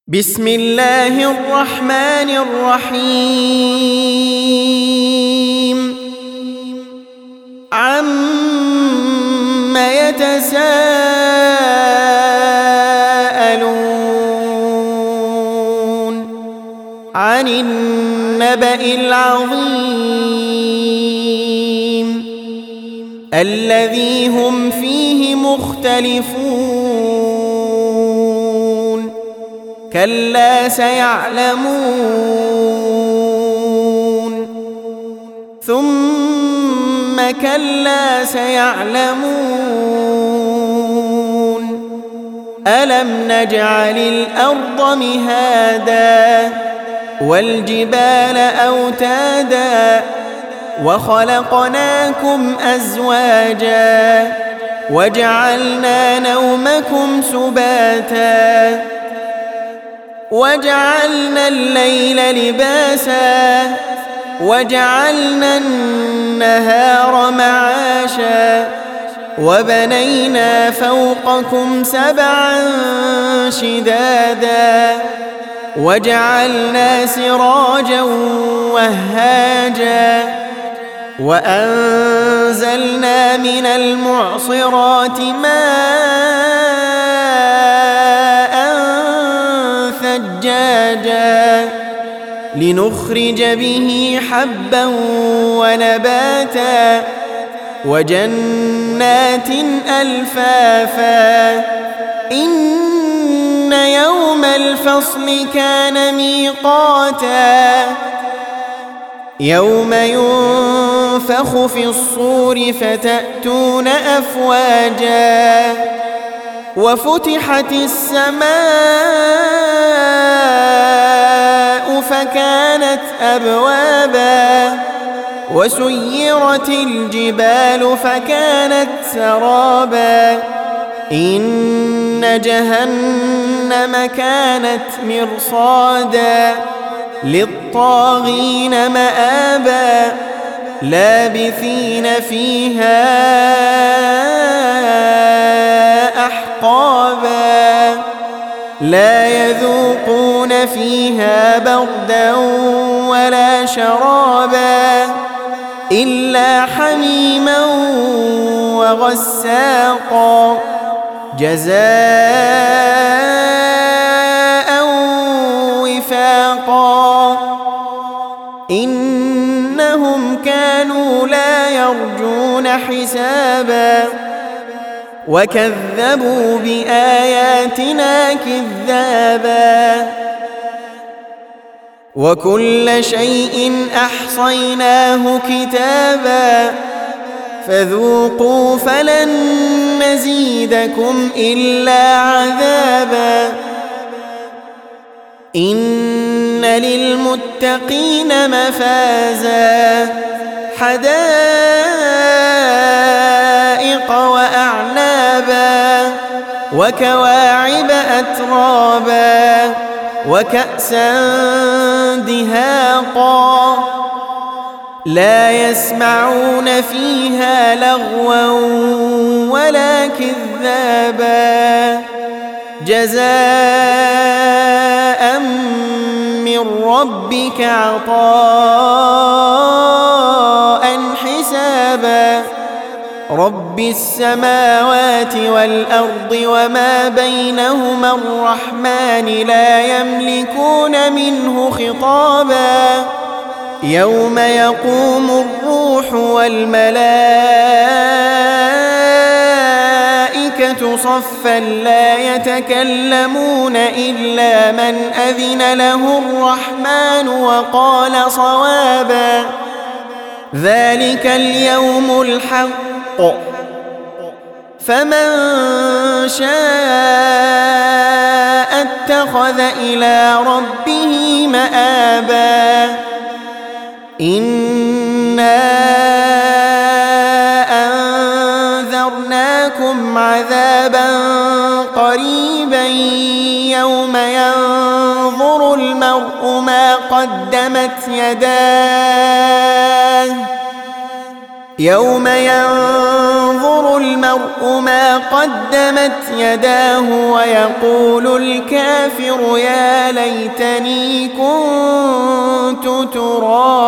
بسم الله الرحمن الرحيم عم يتساءلون عن النبأ العظيم الذي هم فيه مختلفون كلا سيعلمون ثم كلا سيعلمون ألم نجعل الأرض مهادا والجبال أوتادا وخلقناكم أزواجا وجعلنا نومكم سباتا وجعلنا الليل لباسا وجعلنا النهار معاشا وبنينا فوقكم سبعا شدادا وجعلنا سراجا وهاجا وأنزلنا من المعصرات ماء ثجاجا لنخرج به حبا ونباتا وجنات ألفافا إن يوم الفصل كان ميقاتا يوم ينفخ في الصور فتأتون أفواجا وفتحت السماء فكانت أبوابا وسيرت الجبال فكانت سرابا إن جهنم كانت مرصادا للطاغين مآبا لابثين فيها أحقابا لا يذوقون فيها بردا ولا شرابا إلا حميما وغساقا جزاء وفاقا إنهم كانوا لا يرجون حسابا وكذبوا بآياتنا كذابا وكل شيء أحصيناه كتابا فذوقوا فلن نزيدكم إلا عذابا إن للمتقين مفازا حدائق وأعنابا وكواعب أترابا وكأسا دهاقا لا يسمعون فيها لغوا ولا كذابا جزاء من ربك عطاء حسابا رب السماوات والأرض وما بينهما الرحمن لا يملكون منه خطابا يوم يقوم الروح والملائكة صفا لا يتكلمون إلا من أذن له الرحمن وقال صوابا ذلك اليوم الحق فمن شاء اتخذ إلى ربه مآبا إنا أنذرناكم عذابا قريبا يوم ينظر المرء ما قدمت يداه يوم ينظر المرء ما قدمت يداه ويقول الكافر يا ليتني كنت ترابا.